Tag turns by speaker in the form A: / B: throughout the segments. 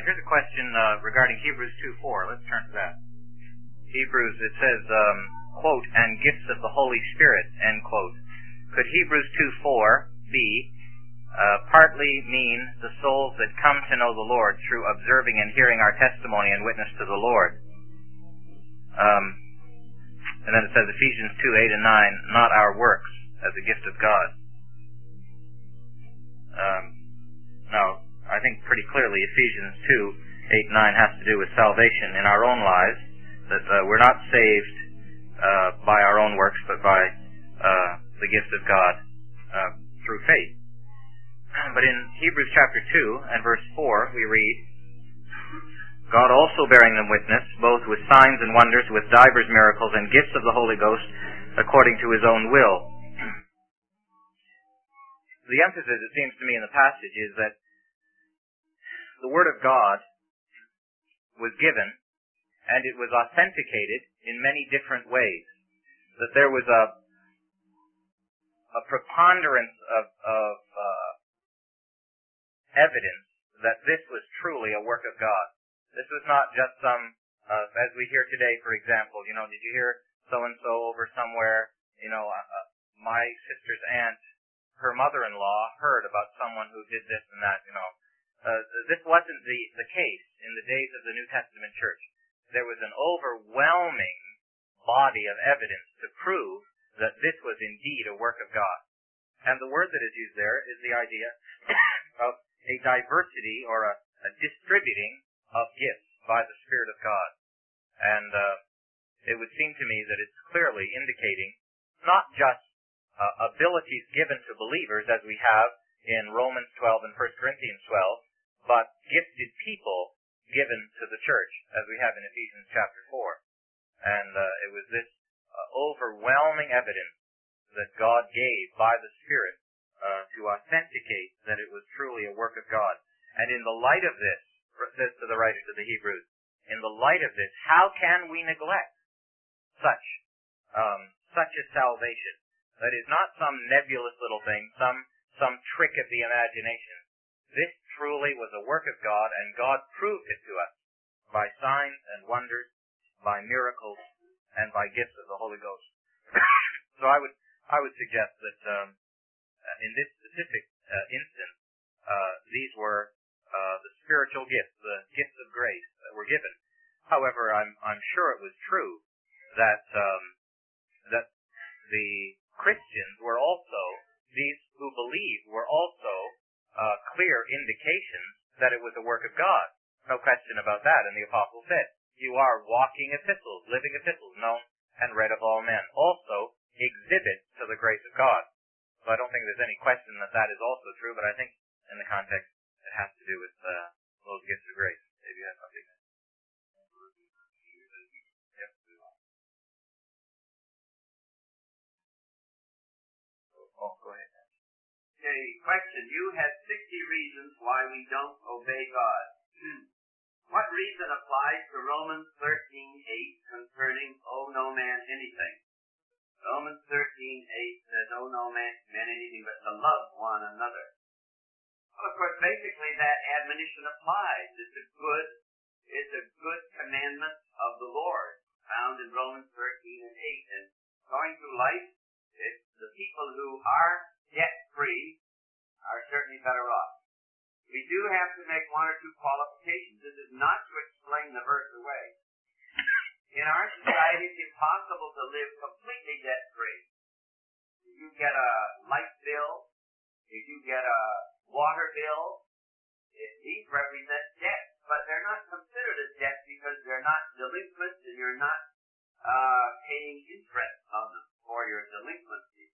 A: here's a question regarding Hebrews 2:4. Let's turn to that. Hebrews, it says, quote, and gifts of the Holy Spirit, end quote. Could Hebrews 2:4 be partly mean the souls that come to know the Lord through observing and hearing our testimony and witness to the Lord? And then it says Ephesians 2:8 and 9, not our works, as a gift of God. Now, I think pretty clearly Ephesians 2:8 and 9 has to do with salvation in our own lives, that we're not saved by our own works, but by the gift of God through faith. But in Hebrews chapter 2 and verse 4, we read, God also bearing them witness, both with signs and wonders, with divers miracles and gifts of the Holy Ghost, according to his own will. The emphasis, it seems to me, in the passage is that the Word of God was given, and it was authenticated in many different ways. That there was a preponderance of evidence that this was truly a work of God. This was not just some, as we hear today, for example, did you hear so-and-so over somewhere, my sister's aunt, her mother-in-law heard about someone who did this and that, This wasn't the case in the days of the New Testament church. There was an overwhelming body of evidence to prove that this was indeed a work of God. And the word that is used there is the idea of a diversity or a distributing of gifts by the Spirit of God. And it would seem to me that it's clearly indicating not just abilities given to believers as we have in Romans 12 and 1 Corinthians 12, but gifted people given to the church as we have in Ephesians chapter 4. And it was this overwhelming evidence that God gave by the Spirit to authenticate that it was truly a work of God. And in the light of this, says to the writer to the Hebrews, in the light of this, how can we neglect such a salvation? That is not some nebulous little thing, some trick of the imagination. This truly was a work of God, and God proved it to us by signs and wonders, by miracles, and by gifts of the Holy Ghost. So I would suggest that in this specific instance, these were the spiritual gifts, the gifts of grace that were given. However, I'm sure it was true that the Christians were also, these who believed were also clear indications that it was a work of God. No question about that. And the apostle said, you are walking epistles, living epistles, known and read of all men. Also exhibit to the grace of God. So I don't think there's any question that that is also true, but I think in the context it has to do with those gifts of grace. Maybe you have something. Yep. Oh, go ahead.
B: Okay, question. You had 60 reasons why we don't obey God. What reason applies to Romans 13:8 concerning owe no man anything? Romans 13:8 says, owe no man anything but to love one another. Well, of course, basically that admonition applies. It's a good commandment of the Lord, found in Romans 13:8. And going through life, the people who are debt-free are certainly better off. We do have to make one or two qualifications. This is not to explain the verse away. In our society, it's impossible to live completely debt-free. If you get a light bill, if you get a water bill, these represent debt, but they're not considered a debt because they're not delinquent and you're not paying interest on them for your delinquency.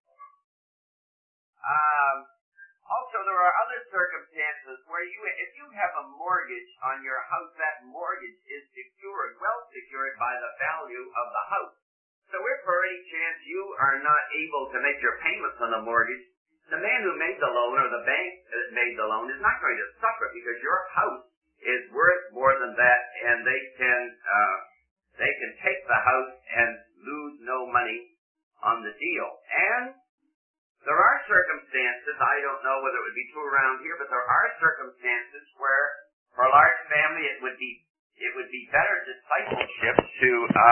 B: Also, there are other circumstances where if you have a mortgage on your house, that mortgage is secured, well secured by the value of the house. So if for any chance you are not able to make your payments on the mortgage, the man who made the loan or the bank that made the loan is not going to suffer because your house is worth more than that, and they can take the house and lose no money on the deal. And there are circumstances, I don't know whether it would be true around here, but there are circumstances where for large family, it would be better discipleship to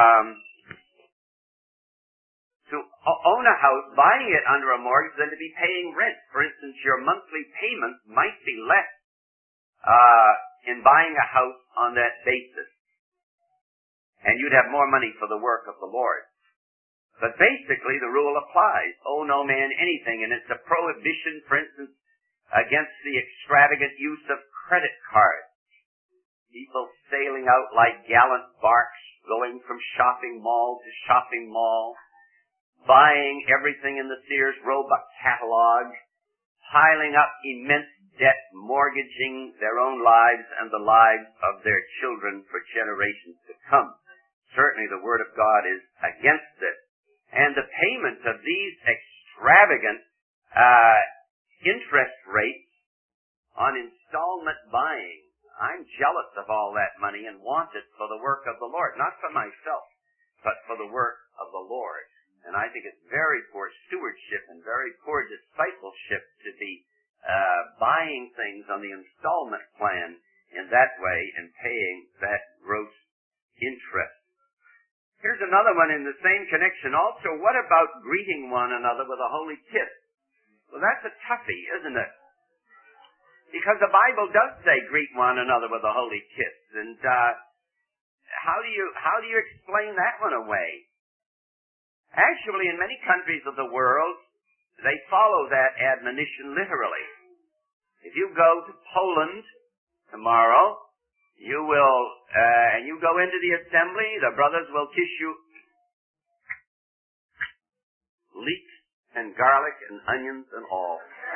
B: own a house, buying it under a mortgage, than to be paying rent. For instance, your monthly payments might be less in buying a house on that basis, and you'd have more money for the work of the Lord. But basically, the rule applies: owe no man anything, and it's a prohibition, for instance, against the extravagant use of credit cards. People sailing out like gallant barks, going from shopping mall to shopping mall, buying everything in the Sears Roebuck catalog, piling up immense debt, mortgaging their own lives and the lives of their children for generations to come. Certainly the Word of God is against it. And the payment of these extravagant interest rates on installment buying, I'm jealous of all that money and want it for the work of the Lord. Not for myself, but for the work of the Lord. And I think it's very poor stewardship and very poor discipleship to be buying things on the installment plan in that way and paying that gross interest. Here's another one in the same connection also. What about greeting one another with a holy kiss? Well, that's a toughie, isn't it? Because the Bible does say greet one another with a holy kiss. And how do you explain that one away? Actually, in many countries of the world, they follow that admonition literally. If you go to Poland tomorrow, you will, and you go into the assembly, the brothers will kiss you leeks and garlic and onions and all.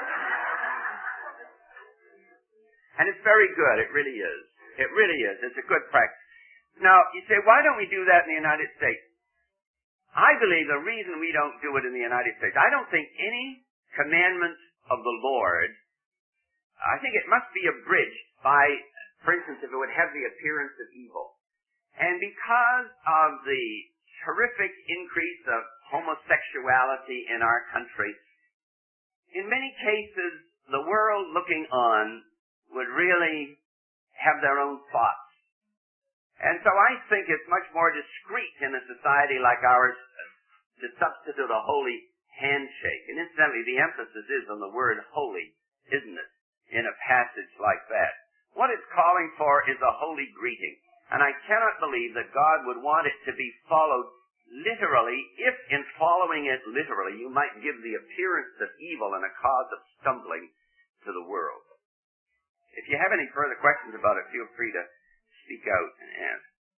B: And it's very good. It really is. It really is. It's a good practice. Now, you say, why don't we do that in the United States? I believe the reason we don't do it in the United States, I don't think any commandment of the Lord, I think it must be abridged by, for instance, if it would have the appearance of evil. And because of the terrific increase of homosexuality in our country, in many cases, the world looking on would really have their own thoughts. And so I think it's much more discreet in a society like ours to substitute a holy handshake. And incidentally, the emphasis is on the word holy, isn't it, in a passage like that. What it's calling for is a holy greeting. And I cannot believe that God would want it to be followed literally, if in following it literally, you might give the appearance of evil and a cause of stumbling to the world. If you have any further questions about it, feel free to speak out and ask.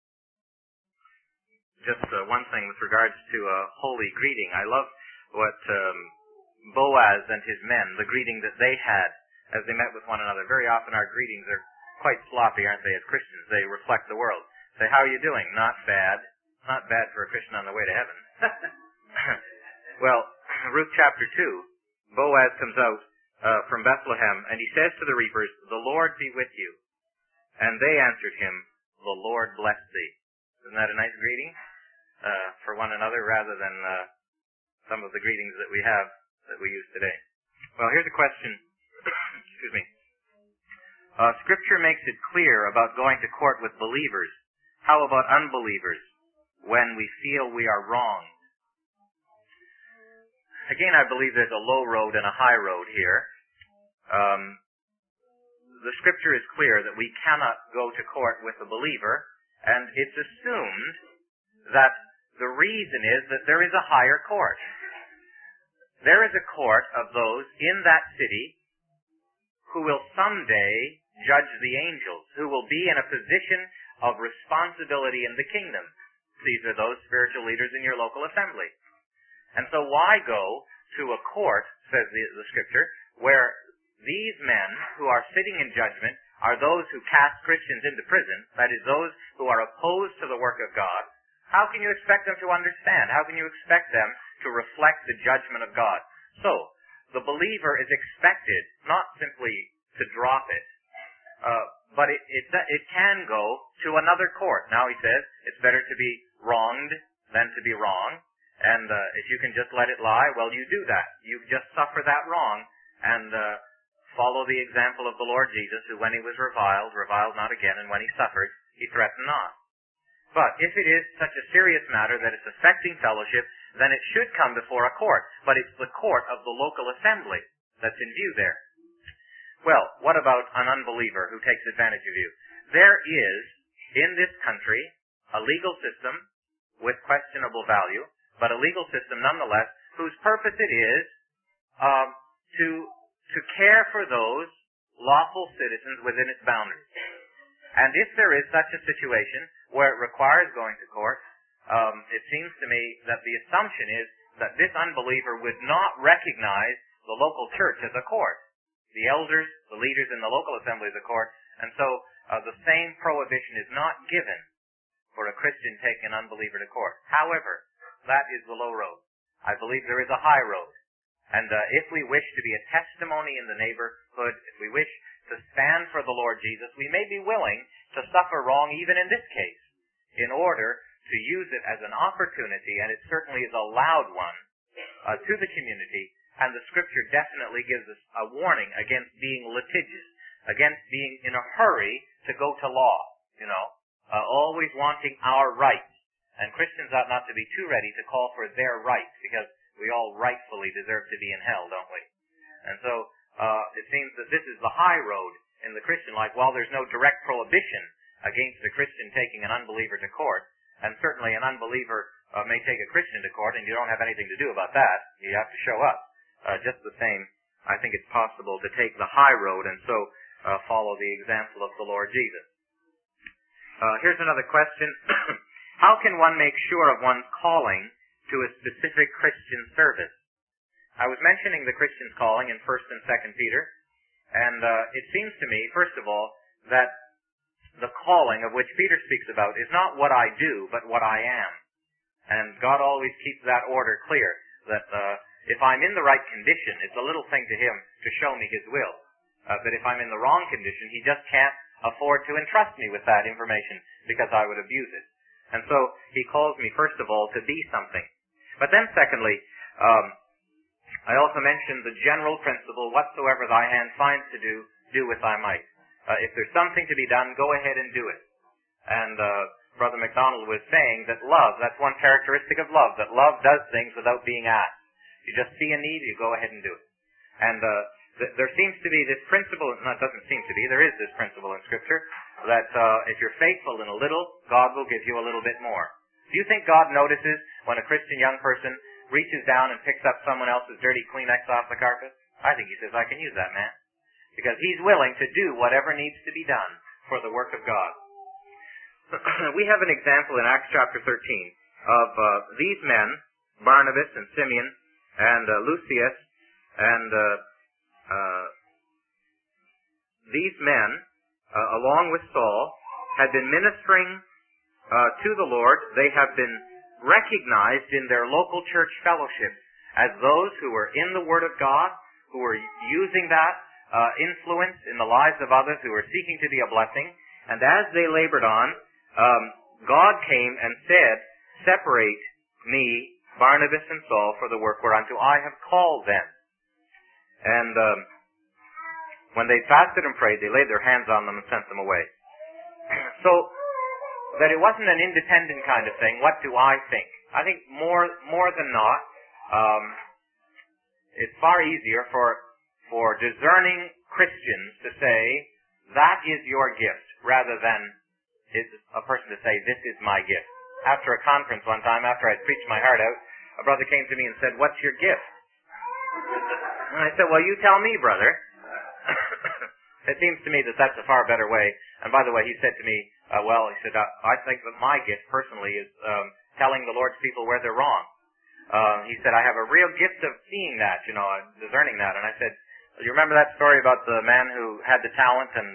A: Just one thing with regards to a holy greeting. I love what Boaz and his men, the greeting that they had as they met with one another. Very often our greetings are quite sloppy, aren't they, as Christians? They reflect the world. Say, how are you doing? Not bad. Not bad for a Christian on the way to heaven. Well, Ruth chapter 2, Boaz comes out from Bethlehem, and he says to the reapers, "The Lord be with you." And they answered him, "The Lord bless thee." Isn't that a nice greeting for one another, rather than some of the greetings that we have that we use today? Well, here's a question. Excuse me. Scripture makes it clear about going to court with believers. How about unbelievers when we feel we are wronged? Again, I believe there's a low road and a high road here. The Scripture is clear that we cannot go to court with a believer, and it's assumed that the reason is that there is a higher court. There is a court of those in that city who will someday judge the angels, who will be in a position of responsibility in the kingdom. These are those spiritual leaders in your local assembly. And so why go to a court, says the Scripture, where these men who are sitting in judgment are those who cast Christians into prison, that is, those who are opposed to the work of God? How can you expect them to understand? How can you expect them to reflect the judgment of God? So, the believer is expected not simply to drop it, but it can go to another court. Now he says it's better to be wronged than to be wrong, and if you can just let it lie, well, you do that. You just suffer that wrong and follow the example of the Lord Jesus, who when he was reviled not again, and when he suffered, he threatened not. But if it is such a serious matter that it's affecting fellowship, then it should come before a court. But it's the court of the local assembly that's in view there. Well, what about an unbeliever who takes advantage of you? There is, in this country, a legal system with questionable value, but a legal system nonetheless, whose purpose it is to care for those lawful citizens within its boundaries. And if there is such a situation where it requires going to court, it seems to me that the assumption is that this unbeliever would not recognize the local church as a court. The elders, the leaders in the local assembly as a court, and so the same prohibition is not given for a Christian taking an unbeliever to court. However, that is the low road. I believe there is a high road. And if we wish to be a testimony in the neighborhood, if we wish to stand for the Lord Jesus, we may be willing to suffer wrong even in this case in order to use it as an opportunity, and it certainly is a loud one, to the community. And the Scripture definitely gives us a warning against being litigious, against being in a hurry to go to law, always wanting our rights. And Christians ought not to be too ready to call for their rights, because we all rightfully deserve to be in hell, don't we? And so it seems that this is the high road in the Christian life. While there's no direct prohibition against a Christian taking an unbeliever to court, and certainly an unbeliever may take a Christian to court, and you don't have anything to do about that. You have to show up. Just the same, I think it's possible to take the high road and so follow the example of the Lord Jesus. Here's another question. How can one make sure of one's calling to a specific Christian service? I was mentioning the Christian's calling in 1 and 2 Peter, and it seems to me, first of all, that the calling of which Peter speaks about is not what I do, but what I am. And God always keeps that order clear, that if I'm in the right condition, it's a little thing to Him to show me His will. But if I'm in the wrong condition, He just can't afford to entrust me with that information, because I would abuse it. And so He calls me, first of all, to be something. But then secondly, I also mentioned the general principle, whatsoever thy hand finds to do, do with thy might. If there's something to be done, go ahead and do it. And Brother MacDonald was saying that love, that's one characteristic of love, that love does things without being asked. You just see a need, you go ahead and do it. And there seems to be this principle, no, it doesn't seem to be, there is this principle in Scripture, that if you're faithful in a little, God will give you a little bit more. Do you think God notices when a Christian young person reaches down and picks up someone else's dirty Kleenex off the carpet? I think He says, I can use that man. Because He's willing to do whatever needs to be done for the work of God. We have an example in Acts chapter 13 of these men, Barnabas and Simeon and Lucius, and these men, along with Saul, had been ministering to the Lord. They have been recognized in their local church fellowship as those who were in the Word of God, who were using that influence in the lives of others, who were seeking to be a blessing. And as they labored on, God came and said, separate me, Barnabas and Saul, for the work whereunto I have called them. And when they fasted and prayed, they laid their hands on them and sent them away. So that it wasn't an independent kind of thing. What do I think? I think more than not, it's far easier for discerning Christians to say, that is your gift, rather than a person to say, this is my gift. After a conference one time, after I'd preached my heart out, a brother came to me and said, what's your gift? And I said, well, you tell me, brother. It seems to me that that's a far better way. And by the way, he said to me, he said, I think that my gift personally is telling the Lord's people where they're wrong. He said, I have a real gift of seeing that, discerning that. And I said, you remember that story about the man who had the talent and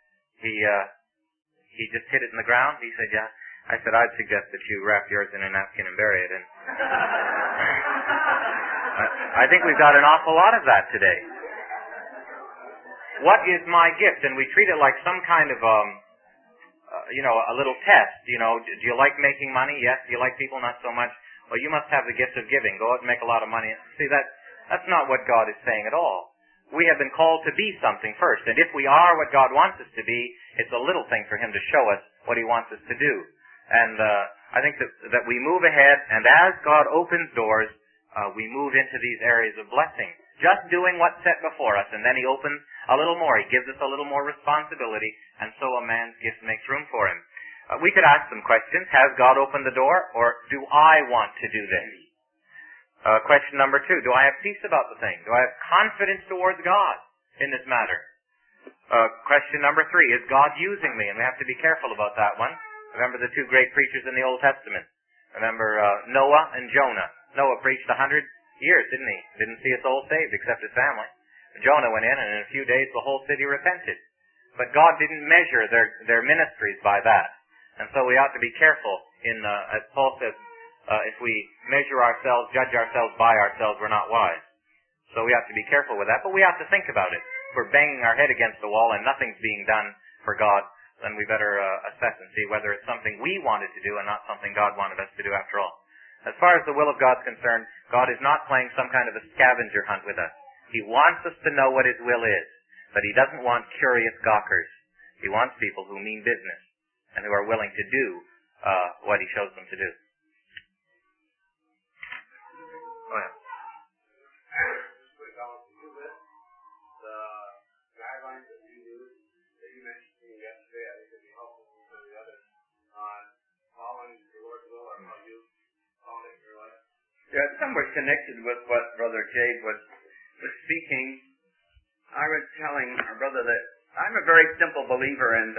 A: he just hid it in the ground? He said, yeah. I said, I'd suggest that you wrap yours in a napkin and bury it. And I think we've got an awful lot of that today. What is my gift? And we treat it like some kind of, a little test. Do you like making money? Yes. Do you like people? Not so much. Well, you must have the gift of giving. Go out and make a lot of money. See, that's not what God is saying at all. we have been called to be something first. And if we are what God wants us to be, it's a little thing for Him to show us what He wants us to do. And I think that we move ahead, and as God opens doors, we move into these areas of blessing. Just doing what's set before us, and then He opens a little more. He gives us a little more responsibility, and so a man's gift makes room for him. We could ask some questions. Has God opened the door, or do I want to do this? Question number 2, do I have peace about the thing? Do I have confidence towards God in this matter? Question number 3, is God using me? And we have to be careful about that one. Remember the 2 great preachers in the Old Testament. Remember Noah and Jonah. Noah preached 100 years, didn't he? Didn't see a soul saved except his family. Jonah went in, and in a few days the whole city repented. But God didn't measure their ministries by that. And so we ought to be careful in, as Paul says, if we measure ourselves, judge ourselves by ourselves, we're not wise. So we ought to be careful with that, but we ought to think about it. If we're banging our head against the wall and nothing's being done for God, then we better assess and see whether it's something we wanted to do and not something God wanted us to do after all. As far as the will of God's concerned, God is not playing some kind of a scavenger hunt with us. He wants us to know what His will is, but He doesn't want curious gawkers. He wants people who mean business and who are willing to do what He shows them to do. Oh, yeah.
C: Just quick, I'll do this. The guidelines that you use, that you mentioned to me yesterday, I think would be helpful for some of the others on following the Lord's will or how you follow it in your life.
B: Yeah, it's somewhat connected with what Brother Jade was speaking. I was telling our brother that I'm a very simple believer, and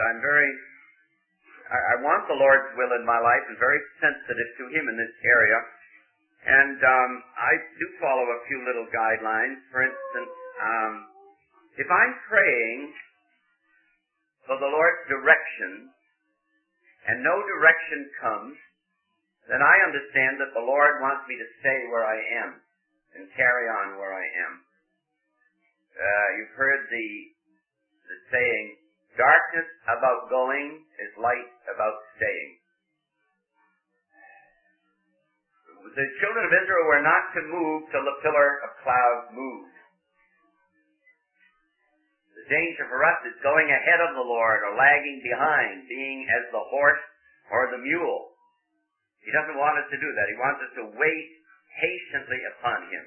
B: I want the Lord's will in my life and very sensitive to Him in this area. And I do follow a few little guidelines. For instance, if I'm praying for the Lord's direction and no direction comes, then I understand that the Lord wants me to stay where I am and carry on where I am. You've heard the saying, darkness about going is light about staying. The children of Israel were not to move till the pillar of cloud moved. The danger for us is going ahead of the Lord or lagging behind, being as the horse or the mule. He doesn't want us to do that. He wants us to wait patiently upon Him.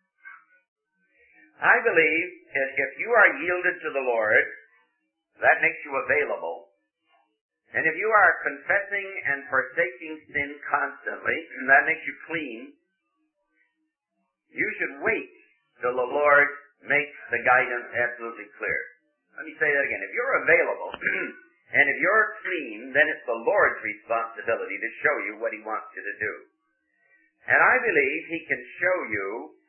B: I believe that if you are yielded to the Lord, that makes you available. And if you are confessing and forsaking sin constantly, and that makes you clean, you should wait till the Lord makes the guidance absolutely clear. Let me say that again. If you're available, and if you're clean, then it's the Lord's responsibility to show you what He wants you to do. And I believe He can show you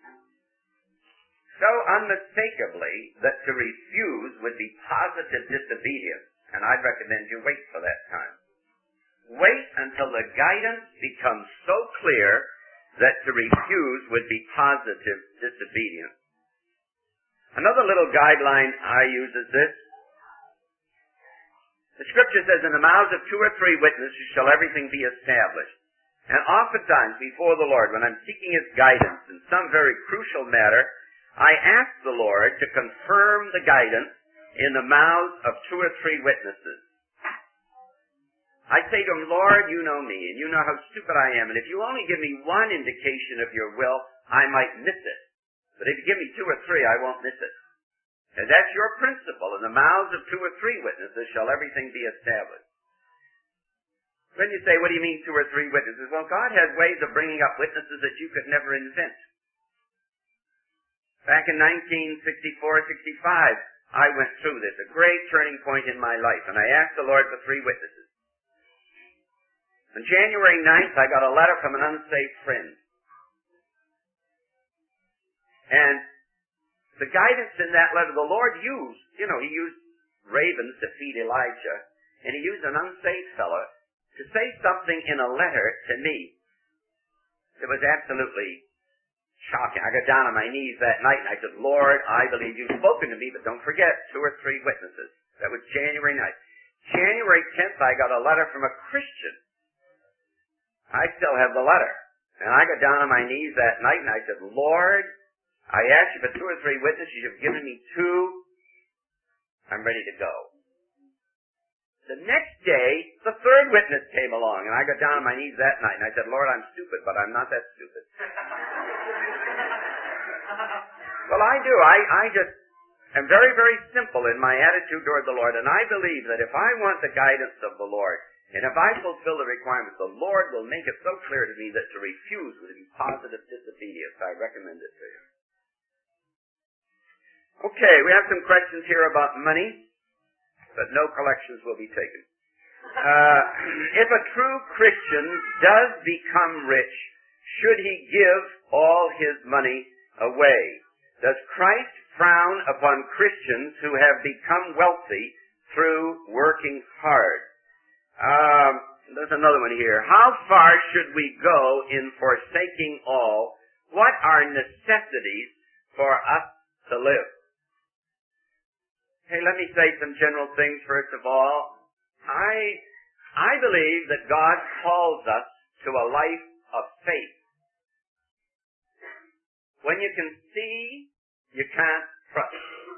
B: so unmistakably that to refuse would be positive disobedience. And I'd recommend you wait for that time. Wait until the guidance becomes so clear that to refuse would be positive disobedience. Another little guideline I use is this. The Scripture says, in the mouths of 2 or 3 witnesses shall everything be established. And oftentimes before the Lord, when I'm seeking His guidance in some very crucial matter, I ask the Lord to confirm the guidance in the mouths of 2 or 3 witnesses. I say to Him, Lord, you know me, and you know how stupid I am, and if you only give me one indication of your will, I might miss it. But if you give me 2 or 3, I won't miss it. And that's your principle. In the mouths of 2 or 3 witnesses shall everything be established. When you say, what do you mean 2 or 3 witnesses? Well, God has ways of bringing up witnesses that you could never invent. Back in 1964-65, I went through this, a great turning point in my life, and I asked the Lord for 3 witnesses. On January 9th, I got a letter from an unsaved friend. And the guidance in that letter, the Lord used, He used ravens to feed Elijah, and He used an unsaved fellow to say something in a letter to me. It was absolutely shocking. I got down on my knees that night and I said, Lord, I believe You've spoken to me, but don't forget 2 or 3 witnesses. That was January 9th. January 10th, I got a letter from a Christian. I still have the letter. And I got down on my knees that night and I said, Lord,
D: I asked you for 2 or 3 witnesses. You've given me 2. I'm ready to go. The next day, the 3rd witness came along, and I got down on my knees that night, and I said, Lord, I'm stupid, but I'm not that stupid. Well, I do. I just am very, very simple in my attitude toward the Lord, and I believe that if I want the guidance of the Lord, and if I fulfill the requirements, the Lord will make it so clear to me that to refuse would be positive disobedience. I recommend it to you. Okay, we have some questions here about money, but no collections will be taken. If a true Christian does become rich, should he give all his money away? Does Christ frown upon Christians who have become wealthy through working hard? There's another one here. How far should we go in forsaking all? What are necessities for us to live? Hey, let me say some general things first of all. I believe that God calls us to a life of faith. When you can see, you can't trust.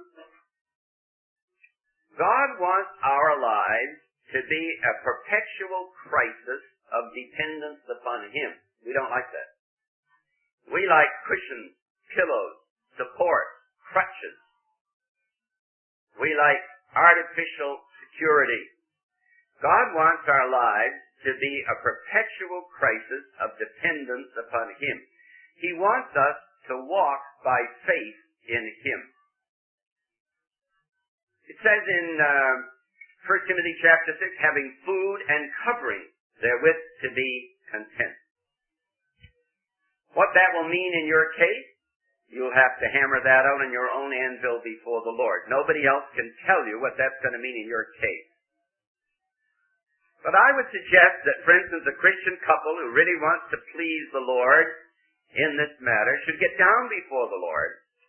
D: God wants our lives to be a perpetual crisis of dependence upon Him. We don't like that. We like cushions, pillows, support, crutches. We like artificial security. God wants our lives to be a perpetual crisis of dependence upon Him. He wants us to walk by faith in Him. It says in 1 Timothy chapter 6, having food and covering therewith to be content. What that will mean in your case, you'll have to hammer that out on your own anvil before the Lord. Nobody else can tell you what that's going to mean in your case. But I would suggest that, for instance, a Christian couple who really wants to please the Lord in this matter should get down before the Lord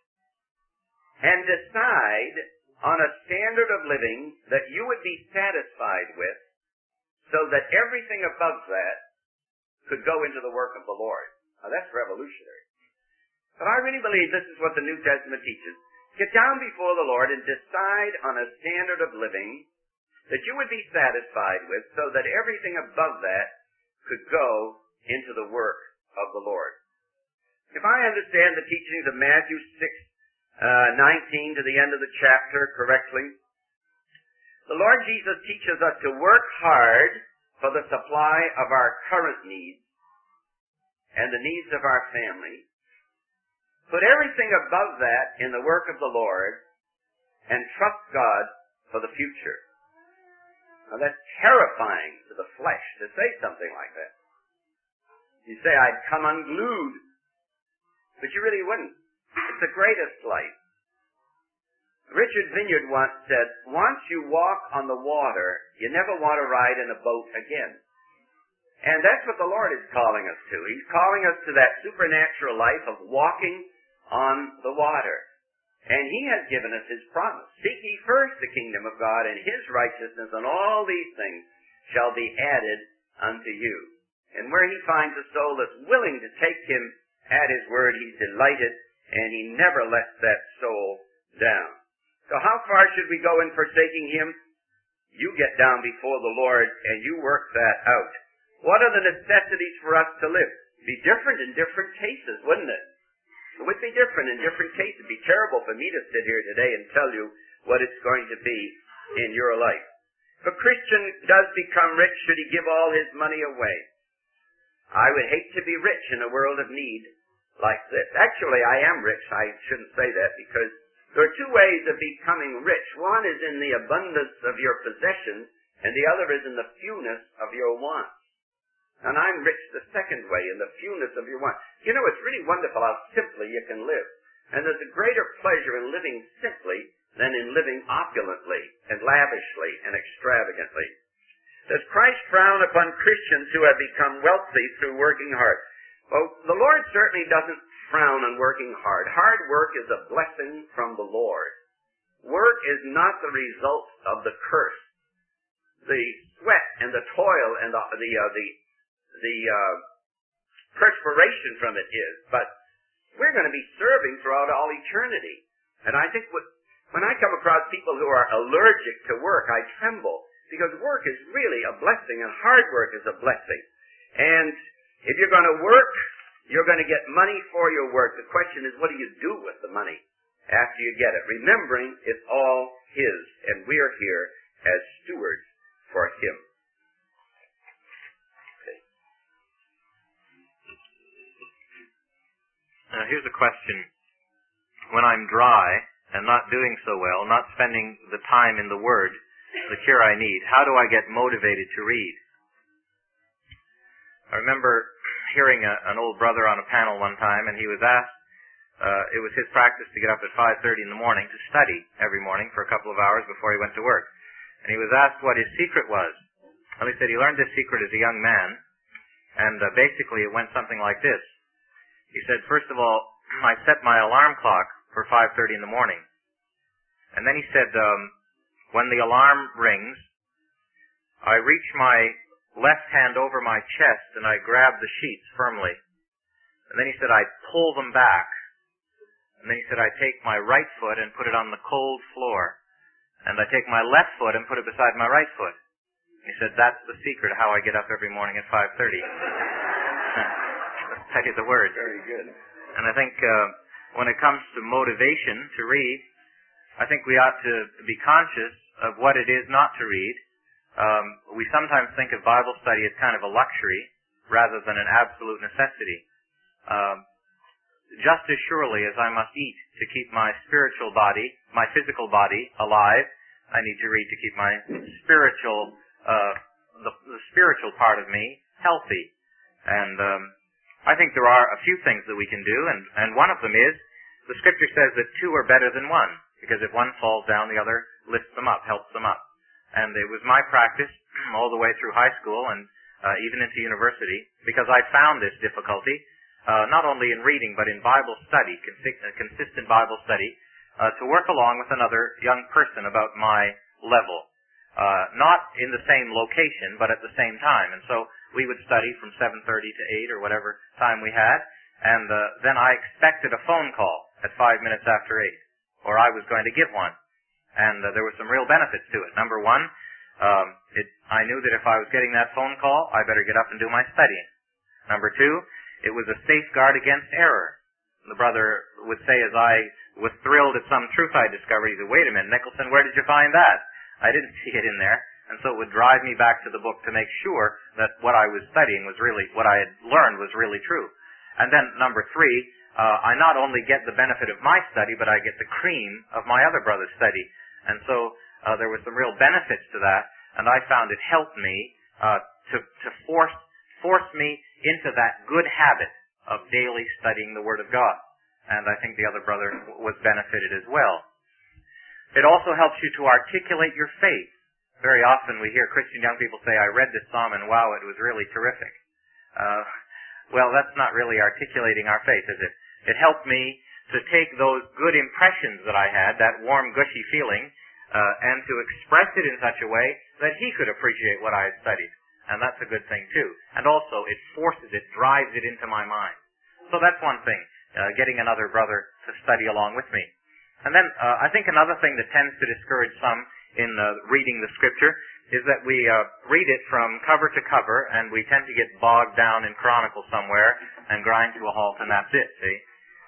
D: and decide on a standard of living that you would be satisfied with, so that everything above that could go into the work of the Lord. Now that's revolutionary. But I really believe this is what the New Testament teaches. Get down before the Lord and decide on a standard of living that you would be satisfied with, so that everything above that could go into the work of the Lord. If I understand the teachings of Matthew 6:19 to the end of the chapter correctly, the Lord Jesus teaches us to work hard for the supply of our current needs and the needs of our family. Put everything above that in the work of the Lord and trust God for the future. Now that's terrifying to the flesh to say something like that. You say, I'd come unglued. But you really wouldn't. It's the greatest life. Richard Vineyard once said, once you walk on the water, you never want to ride in a boat again. And that's what the Lord is calling us to. He's calling us to that supernatural life of walking on the water. And He has given us His promise. Seek ye first the kingdom of God and His righteousness, and all these things shall be added unto you. And where He finds a soul that's willing to take Him at His word, He's delighted, and He never lets that soul down. So how far should we go in forsaking Him? You get down before the Lord and you work that out. What are the necessities for us to live? Be different in different cases, wouldn't it? It would be different in different cases. It would be terrible for me to sit here today and tell you what it's going to be in your life. If a Christian does become rich, should he give all his money away? I would hate to be rich in a world of need like this. Actually, I am rich. I shouldn't say that, because there are two ways of becoming rich. One is in the abundance of your possessions, and the other is in the fewness of your wants. And I'm rich the second way, in the fewness of your wants. You know, it's really wonderful how simply you can live. And there's a greater pleasure in living simply than in living opulently and lavishly and extravagantly. Does Christ frown upon Christians who have become wealthy through working hard? Well, the Lord certainly doesn't frown on working hard. Hard work is a blessing from the Lord. Work is not the result of the curse. The sweat and the toil and the perspiration from it is. But We're going to be serving throughout all eternity. And I think when I come across people who are allergic to work, I tremble, because work is really a blessing, and hard work is a blessing. And if you're going to work, you're going to get money for your work. The question is, what do you do with the money after you get it? Remembering it's all His, and we're here as stewards for Him. Okay.
A: Here's a question. When I'm dry and not doing so well, not spending the time in the Word, the cure I need, how do I get motivated to read? I remember hearing an old brother on a panel one time, and he was asked, it was his practice to get up at 5:30 in the morning to study every morning for a couple of hours before he went to work. And he was asked what his secret was. Well, he said he learned this secret as a young man, and basically it went something like this. He said, first of all, I set my alarm clock for 5:30 in the morning. And then he said, when the alarm rings, I reach my left hand over my chest and I grab the sheets firmly. And then he said, I pull them back. And then he said, I take my right foot and put it on the cold floor. And I take my left foot and put it beside my right foot. And he said, that's the secret of how I get up every morning at 5:30. Study the Word.
D: Very good.
A: And I think when it comes to motivation to read, I think we ought to be conscious of what it is not to read. We sometimes think of Bible study as kind of a luxury rather than an absolute necessity. Just as surely as I must eat to keep my spiritual body, my physical body alive, I need to read to keep my spiritual, the spiritual part of me healthy. And I think there are a few things that we can do, and one of them is, the Scripture says that two are better than one, because if one falls down, the other lifts them up, helps them up. And it was my practice all the way through high school and even into university, because I found this difficulty, not only in reading, but in Bible study, consistent Bible study, to work along with another young person about my level. Not in the same location, but at the same time. And so we would study from 7:30 to 8 or whatever time we had, and then I expected a phone call at 5 minutes after 8, or I was going to give one. And there were some real benefits to it. Number one, I knew that if I was getting that phone call, I better get up and do my studying. Number two, it was a safeguard against error. The brother would say, as I was thrilled at some truth I discovered, he said, wait a minute, Nicholson, where did you find that? I didn't see it in there. And so it would drive me back to the book to make sure that what I was studying was really, what I had learned was really true. And then number three, I not only get the benefit of my study, but I get the cream of my other brother's study. And so there were some real benefits to that, and I found it helped me to force me into that good habit of daily studying the Word of God. And I think the other brother was benefited as well. It also helps you to articulate your faith. Very often we hear Christian young people say, I read this psalm and wow, it was really terrific. Well, that's not really articulating our faith, is it? It helped me to take those good impressions that I had, that warm, gushy feeling, and to express it in such a way that he could appreciate what I had studied. And that's a good thing, too. And also, it forces it, drives it into my mind. So that's one thing, getting another brother to study along with me. And then, I think another thing that tends to discourage some in reading the Scripture is that we read it from cover to cover, and we tend to get bogged down in Chronicles somewhere and grind to a halt, and that's it, see?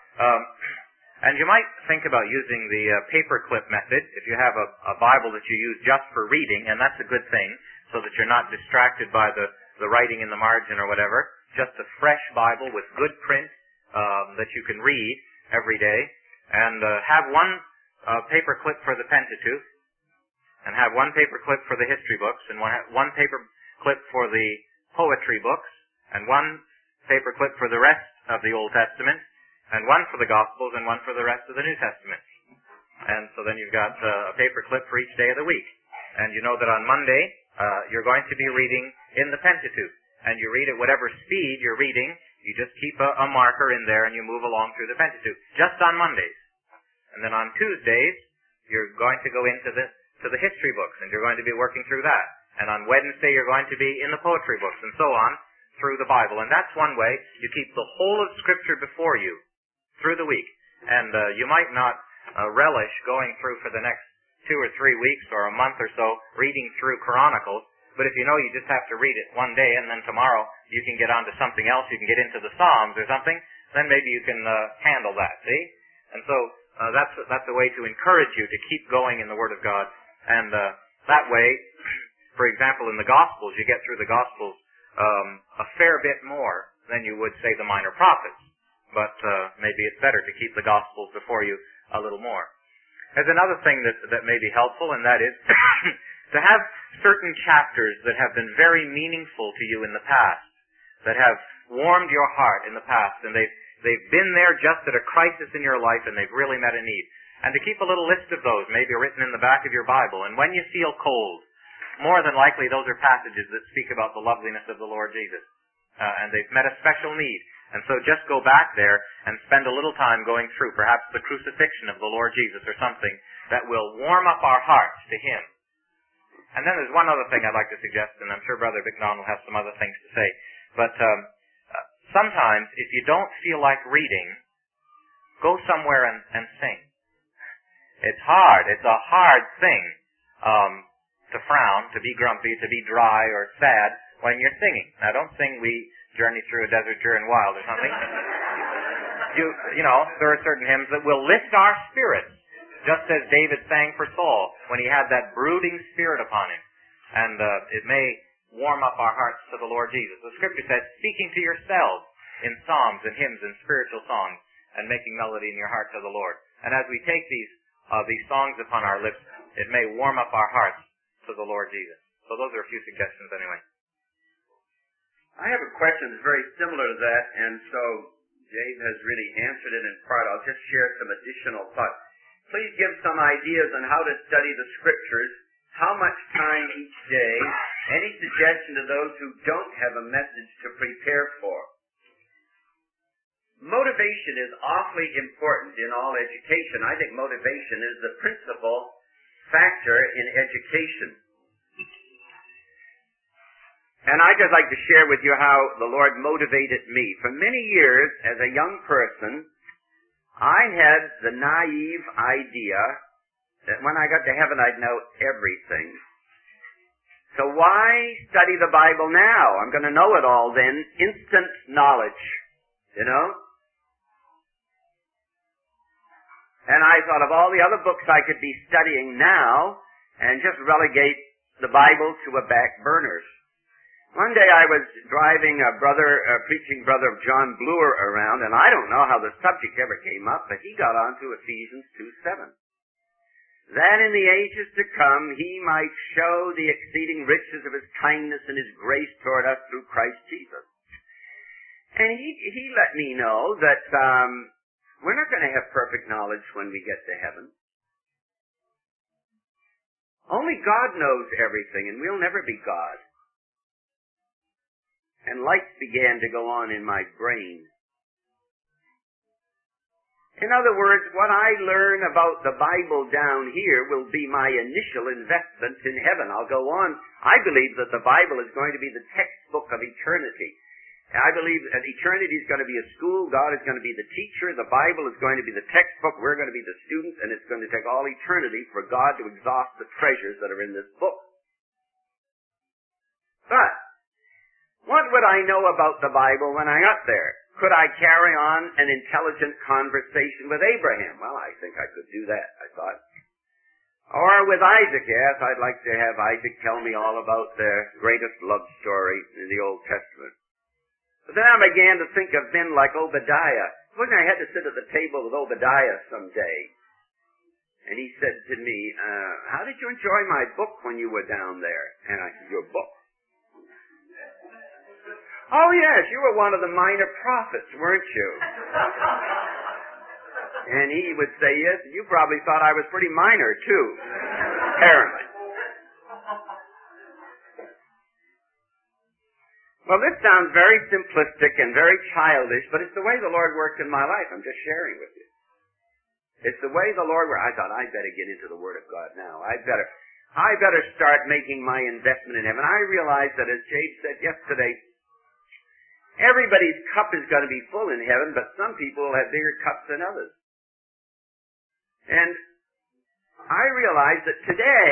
A: And you might think about using the paperclip method if you have a Bible that you use just for reading, and that's a good thing, so that you're not distracted by the writing in the margin or whatever. Just a fresh Bible with good print that you can read every day, and have one paperclip for the Pentateuch, and have one paperclip for the history books, and one paperclip for the poetry books, and one paperclip for the rest of the Old Testament, and one for the Gospels, and one for the rest of the New Testament. And so then you've got a paperclip for each day of the week. And you know that on Monday, you're going to be reading in the Pentateuch. And you read at whatever speed you're reading, you just keep a marker in there and you move along through the Pentateuch. Just on Mondays. And then on Tuesdays, you're going to go into the history books, and you're going to be working through that. And on Wednesday, you're going to be in the poetry books, and so on, through the Bible. And that's one way you keep the whole of Scripture before you through the week. And you might not relish going through for the next 2 or 3 weeks or a month or so reading through Chronicles, but if you know you just have to read it one day and then tomorrow you can get on to something else, you can get into the Psalms or something, then maybe you can handle that, see? And so that's a way to encourage you to keep going in the Word of God. And that way, for example, in the Gospels, you get through the Gospels a fair bit more than you would, say, the minor prophets. But maybe it's better to keep the Gospels before you a little more. There's another thing that may be helpful, and that is to have certain chapters that have been very meaningful to you in the past, that have warmed your heart in the past, and they've been there just at a crisis in your life, and they've really met a need. And to keep a little list of those, maybe written in the back of your Bible. And when you feel cold, more than likely those are passages that speak about the loveliness of the Lord Jesus. And they've met a special need. And so just go back there and spend a little time going through perhaps the crucifixion of the Lord Jesus or something that will warm up our hearts to Him. And then there's one other thing I'd like to suggest, and I'm sure Brother McDonald will have some other things to say. But sometimes, if you don't feel like reading, go somewhere and sing. It's hard. It's a hard thing to frown, to be grumpy, to be dry or sad when you're singing. Now, don't sing "We Journey Through a Desert Drear and Wild" or something. You know, there are certain hymns that will lift our spirits, just as David sang for Saul when he had that brooding spirit upon him. And it may warm up our hearts to the Lord Jesus. The Scripture says, speaking to yourselves in psalms and hymns and spiritual songs and making melody in your heart to the Lord. And as we take these songs upon our lips, it may warm up our hearts to the Lord Jesus. So those are a few suggestions anyway.
D: I have a question that's very similar to that, and so Dave has really answered it in part. I'll just share some additional thoughts. Please give some ideas on how to study the Scriptures, how much time each day, any suggestion to those who don't have a message to prepare for. Motivation is awfully important in all education. I think motivation is the principal factor in education. And I'd just like to share with you how the Lord motivated me. For many years, as a young person, I had the naive idea that when I got to heaven, I'd know everything. So why study the Bible now? I'm going to know it all then. Instant knowledge, you know? And I thought of all the other books I could be studying now and just relegate the Bible to a back burners. One day I was driving a preaching brother of John Bloor around, and I don't know how the subject ever came up, but he got on to Ephesians 2:7. That in the ages to come he might show the exceeding riches of his kindness and his grace toward us through Christ Jesus. And he let me know that we're not going to have perfect knowledge when we get to heaven. Only God knows everything, and we'll never be God. And lights began to go on in my brain. In other words, what I learn about the Bible down here will be my initial investment in heaven. I'll go on. I believe that the Bible is going to be the textbook of eternity. I believe that eternity is going to be a school. God is going to be the teacher. The Bible is going to be the textbook. We're going to be the students. And it's going to take all eternity for God to exhaust the treasures that are in this book. But what would I know about the Bible when I got there? Could I carry on an intelligent conversation with Abraham? Well, I think I could do that, I thought. Or with Isaac, yes, I'd like to have Isaac tell me all about the greatest love story in the Old Testament. But then I began to think of men like Obadiah. Supposing I had to sit at the table with Obadiah someday, and he said to me, how did you enjoy my book when you were down there? And I said, your book? Oh, yes, you were one of the minor prophets, weren't you? And he would say, yes, you probably thought I was pretty minor, too, apparently. Well, this sounds very simplistic and very childish, but it's the way the Lord worked in my life. I'm just sharing with you. It's the way the Lord worked. I thought, I'd better get into the Word of God now. I better start making my investment in Him. And I realized that, as Jade said yesterday, Everybody's cup is going to be full in heaven, but some people will have bigger cups than others. And I realize that today,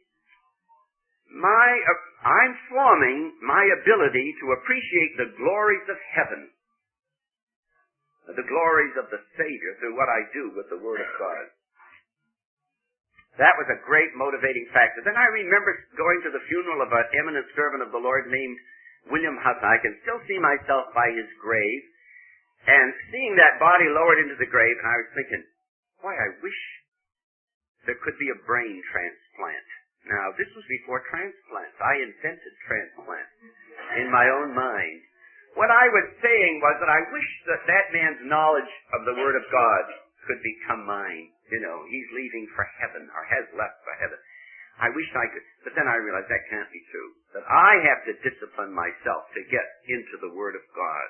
D: I'm forming my ability to appreciate the glories of heaven, the glories of the Savior through what I do with the Word of God. That was a great motivating factor. Then I remember going to the funeral of an eminent servant of the Lord named William Hutton. I can still see myself by his grave, and seeing that body lowered into the grave, and I was thinking, boy, I wish there could be a brain transplant. Now, this was before transplants. I invented transplants in my own mind. What I was saying was that I wish that that man's knowledge of the Word of God could become mine. You know, he's leaving for heaven, or has left for heaven. I wish I could, but then I realized that can't be true. That I have to discipline myself to get into the Word of God.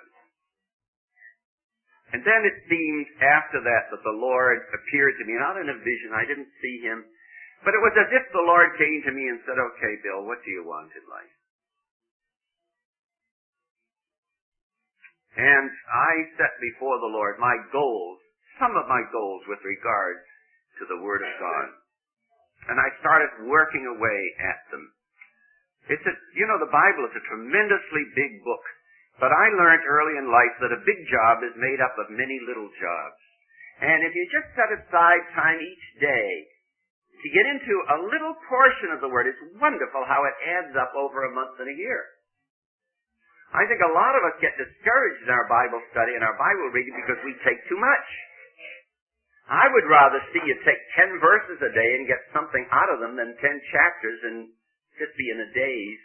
D: And then it seemed after that the Lord appeared to me, not in a vision, I didn't see him, but it was as if the Lord came to me and said, okay, Bill, what do you want in life? And I set before the Lord my goals, some of my goals with regard to the Word of God. And I started working away at them. The Bible is a tremendously big book. But I learned early in life that a big job is made up of many little jobs. And if you just set aside time each day to get into a little portion of the Word, it's wonderful how it adds up over a month and a year. I think a lot of us get discouraged in our Bible study and our Bible reading because we take too much. I would rather see you take 10 verses a day and get something out of them than 10 chapters and just be in a daze.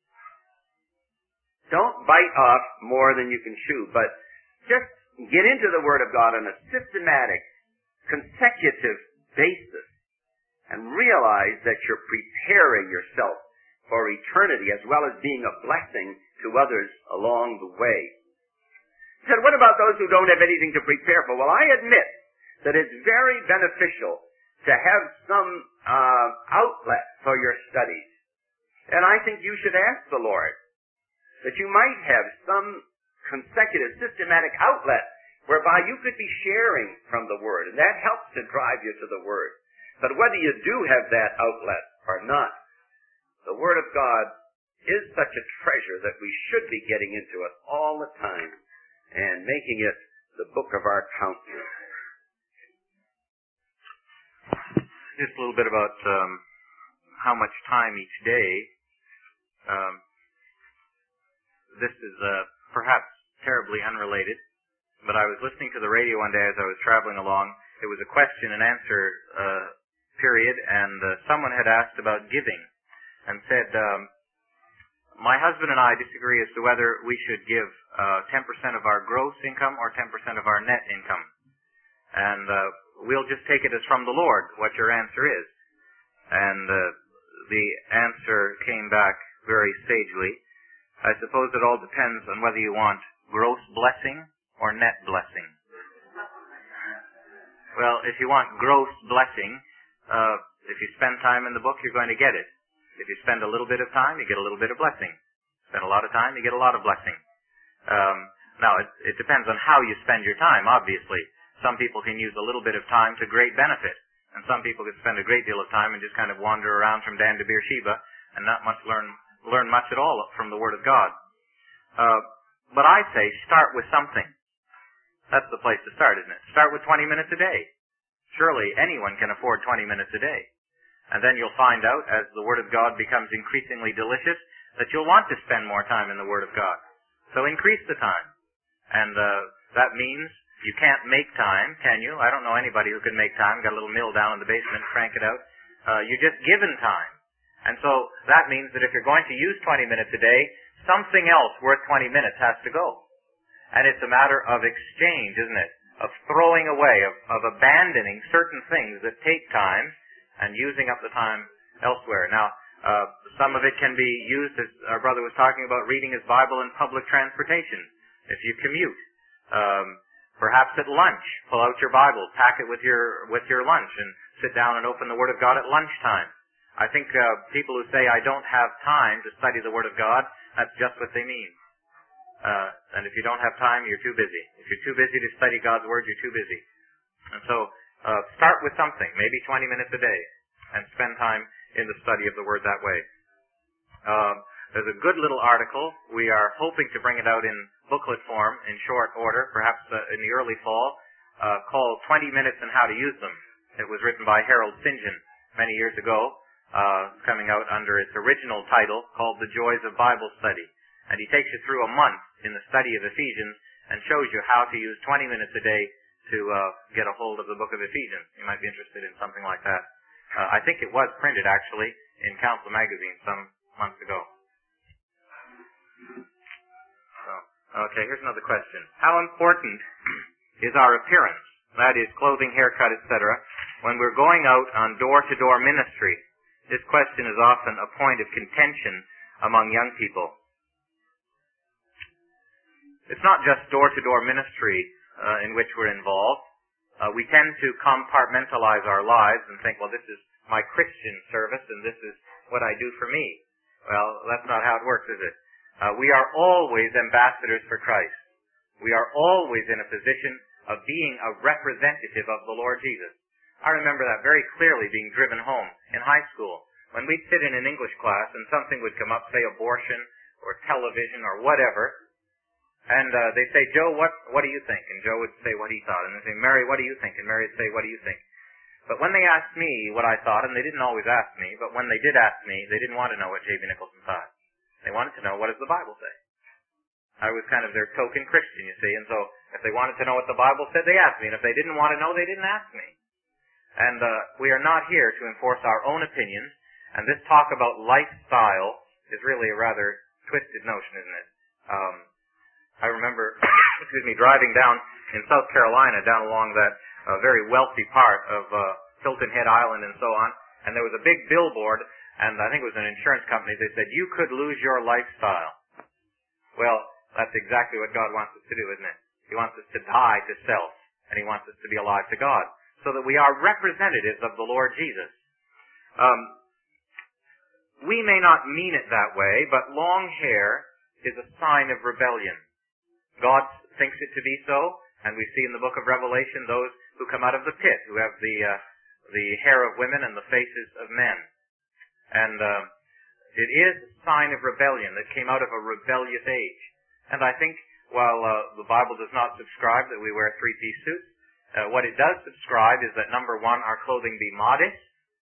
D: Don't bite off more than you can chew, but just get into the Word of God on a systematic, consecutive basis and realize that you're preparing yourself for eternity as well as being a blessing to others along the way. He said, what about those who don't have anything to prepare for? Well, I admit that it's very beneficial to have some outlet for your studies. And I think you should ask the Lord that you might have some consecutive, systematic outlet whereby you could be sharing from the Word, and that helps to drive you to the Word. But whether you do have that outlet or not, the Word of God is such a treasure that we should be getting into it all the time and making it the book of our countenance.
A: Just a little bit about how much time each day. This is perhaps terribly unrelated, but I was listening to the radio one day as I was traveling along. It was a question and answer period, and someone had asked about giving and said, my husband and I disagree as to whether we should give 10% of our gross income or 10% of our net income. And we'll just take it as from the Lord, what your answer is. And the answer came back very sagely. I suppose it all depends on whether you want gross blessing or net blessing. Well, if you want gross blessing, if you spend time in the book, you're going to get it. If you spend a little bit of time, you get a little bit of blessing. Spend a lot of time, you get a lot of blessing. Now, it depends on how you spend your time, obviously. Some people can use a little bit of time to great benefit, and some people can spend a great deal of time and just kind of wander around from Dan to Beersheba and not much learn much at all from the Word of God. But I say start with something. That's the place to start, isn't it? Start with 20 minutes a day. Surely anyone can afford 20 minutes a day. And then you'll find out, as the Word of God becomes increasingly delicious, that you'll want to spend more time in the Word of God. So increase the time. And that means you can't make time, can you? I don't know anybody who can make time. Got a little mill down in the basement, crank it out. You're just given time. And so that means that if you're going to use 20 minutes a day, something else worth 20 minutes has to go. And it's a matter of exchange, isn't it? Of throwing away, of abandoning certain things that take time and using up the time elsewhere. Now, some of it can be used, as our brother was talking about, reading his Bible in public transportation. If you commute, perhaps at lunch, pull out your Bible, pack it with your lunch, and sit down and open the Word of God at lunchtime. I think people who say, I don't have time to study the Word of God, that's just what they mean. And if you don't have time, you're too busy. If you're too busy to study God's Word, you're too busy. And so, start with something, maybe 20 minutes a day, and spend time in the study of the Word that way. There's a good little article. We are hoping to bring it out in booklet form in short order, perhaps in the early fall, called 20 Minutes and How to Use Them. It was written by Harold St. John many years ago, coming out under its original title called The Joys of Bible Study. And he takes you through a month in the study of Ephesians and shows you how to use 20 minutes a day to get a hold of the book of Ephesians. You might be interested in something like that. I think it was printed, actually, in Council Magazine some months ago. Okay, here's another question. How important is our appearance, that is, clothing, haircut, etc., when we're going out on door-to-door ministry? This question is often a point of contention among young people. It's not just door-to-door ministry in which we're involved. We tend to compartmentalize our lives and think, well, this is my Christian service and this is what I do for me. Well, that's not how it works, is it? We are always ambassadors for Christ. We are always in a position of being a representative of the Lord Jesus. I remember that very clearly being driven home in high school. When we'd sit in an English class and something would come up, say abortion or television or whatever, and they'd say, Joe, what do you think? And Joe would say what he thought. And they'd say, Mary, what do you think? And Mary would say, what do you think? But when they asked me what I thought, and they didn't always ask me, but when they did ask me, they didn't want to know what J.B. Nicholson thought. They wanted to know, what does the Bible say? I was kind of their token Christian, you see, and so if they wanted to know what the Bible said, they asked me, and if they didn't want to know, they didn't ask me. And we are not here to enforce our own opinions, and this talk about lifestyle is really a rather twisted notion, isn't it? I remember, driving down in South Carolina, down along that very wealthy part of Hilton Head Island and so on, and there was a big billboard, and I think it was an insurance company. They said, you could lose your lifestyle. Well, that's exactly what God wants us to do, isn't it? He wants us to die to self, and He wants us to be alive to God, so that we are representatives of the Lord Jesus. We may not mean it that way, but long hair is a sign of rebellion. God thinks it to be so, and we see in the book of Revelation those who come out of the pit, who have the hair of women and the faces of men. And it is a sign of rebellion that came out of a rebellious age. And I think while the Bible does not subscribe that we wear three-piece suits, what it does subscribe is that, number one, our clothing be modest,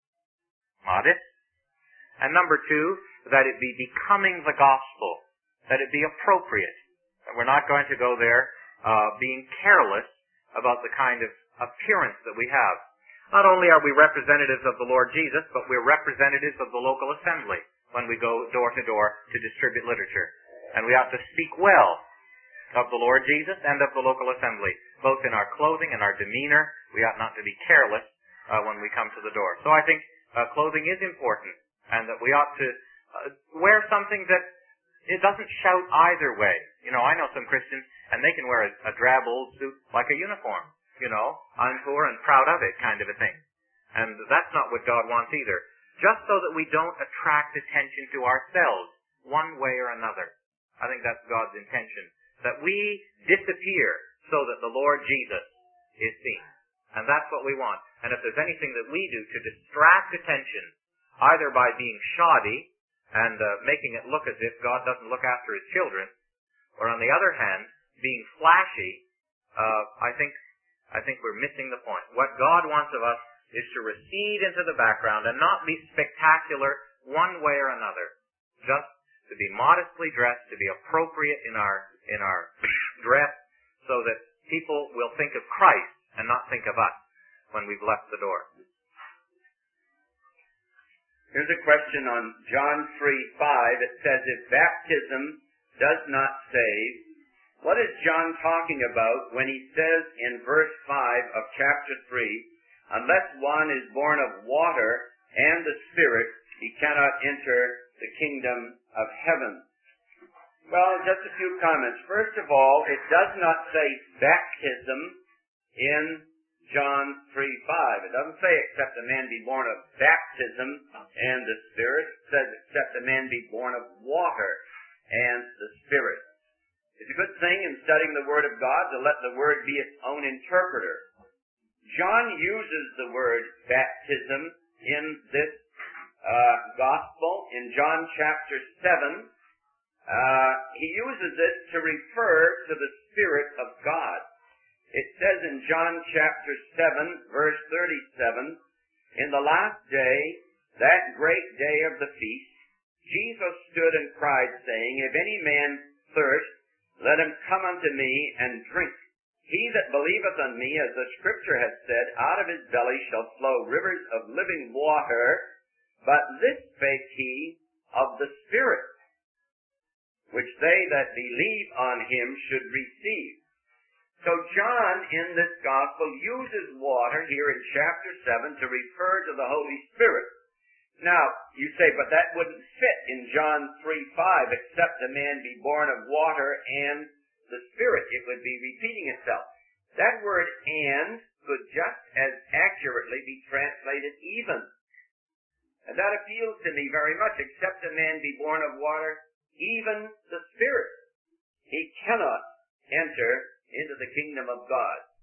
A: and number two, that it be becoming the gospel, that it be appropriate. We're not going to go there being careless about the kind of appearance that we have. Not only are we representatives of the Lord Jesus, but we're representatives of the local assembly when we go door to door to distribute literature. And we ought to speak well of the Lord Jesus and of the local assembly, both in our clothing and our demeanor. We ought not to be careless when we come to the door. So I think clothing is important, and that we ought to wear something that it doesn't shout either way. You know, I know some Christians, and they can wear a drab old suit like a uniform. You know, I'm poor and proud of it kind of a thing. And that's not what God wants either. Just so that we don't attract attention to ourselves one way or another. I think that's God's intention. That we disappear so that the Lord Jesus is seen. And that's what we want. And if there's anything that we do to distract attention, either by being shoddy and making it look as if God doesn't look after His children, or on the other hand, being flashy, I think we're missing the point. What God wants of us is to recede into the background and not be spectacular one way or another. Just to be modestly dressed, to be appropriate in our dress, so that people will think of Christ and not think of us when we've left the door.
D: Here's a question on John 3:5. It says, if baptism does not save, what is John talking about when he says in verse 5 of chapter 3, unless one is born of water and the Spirit, he cannot enter the kingdom of heaven? Well, just a few comments. First of all, it does not say baptism in John 3:5. It doesn't say except a man be born of baptism and the Spirit. It says except a man be born of water and the Spirit. It's a good thing in studying the Word of God to let the Word be its own interpreter. John uses the word baptism in this gospel in John chapter 7. He uses it to refer to the Spirit of God. It says in John chapter 7, verse 37, "In the last day, that great day of the feast, Jesus stood and cried, saying, If any man thirst, let him come unto me and drink. He that believeth on me, as the Scripture hath said, out of his belly shall flow rivers of living water. But this spake he of the Spirit, which they that believe on him should receive." So John, in this gospel, uses water here in chapter 7 to refer to the Holy Spirit. Now, you say, but that wouldn't fit in John 3:5, except a man be born of water and the Spirit. It would be repeating itself. That word "and" could just as accurately be translated "even." And that appeals to me very much. Except a man be born of water, even the Spirit, he cannot enter into the kingdom of God.